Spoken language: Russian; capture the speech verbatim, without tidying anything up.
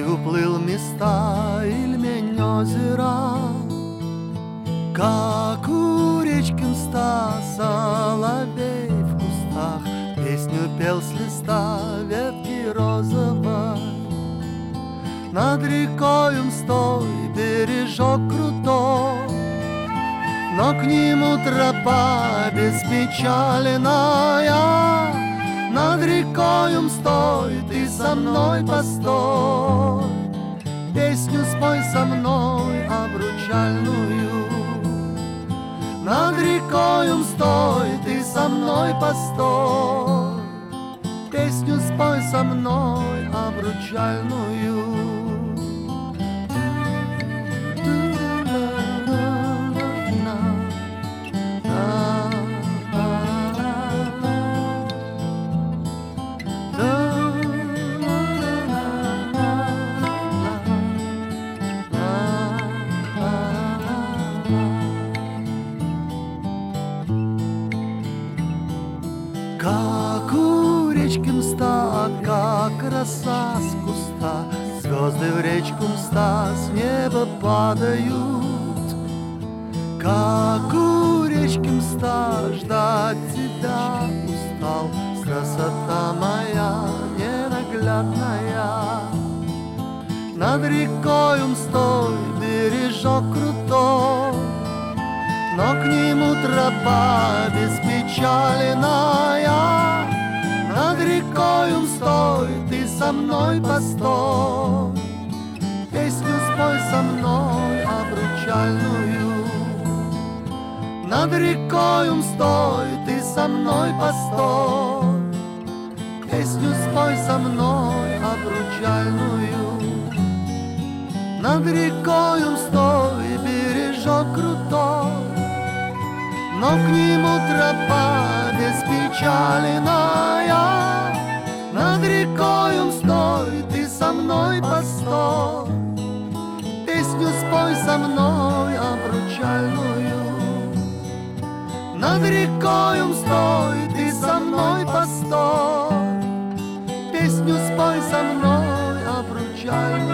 Ты уплыл в места Ильмень озера, как у речки мста соловей в кустах песню пел с листа ветки розовой. Над рекою мстой бережок крутой, но к нему тропа беспечаленная. Над рекою мстой ты со мной постой, песню спой со мной обручальную. Над рекою мстой ты со мной постой, песню спой со мной обручальную. Как у речки мста, как роса с куста, звезды в речку мста с неба падают. Как у речки мста ждать тебя устал, красота моя ненаглядная. Над рекою мстой бережок крутой, но к нему тропа беспечаленная. Над рекою мстой ты со мной постой, песню спой со мной обручальную. Над рекою мстой ты со мной постой, песню спой со мной обручальную. Над рекою мстой бережок крутой, но к нему тропа беспечаленная. Над рекою мстой ты со мной постой, песню спой со мной обручальную. Над рекою мстой ты со мной постой, песню спой со мной обручальную.